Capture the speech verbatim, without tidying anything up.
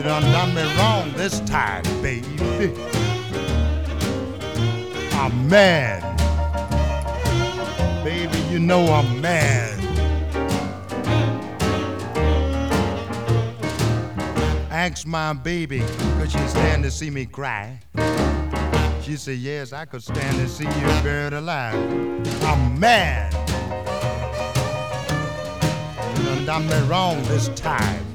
done done me wrong this time, baby. I'm mad. Baby, you know I'm mad. Ask my baby, could she stand to see me cry? She said, yes, I could stand to see you buried alive. I'm mad. You done done me wrong this time.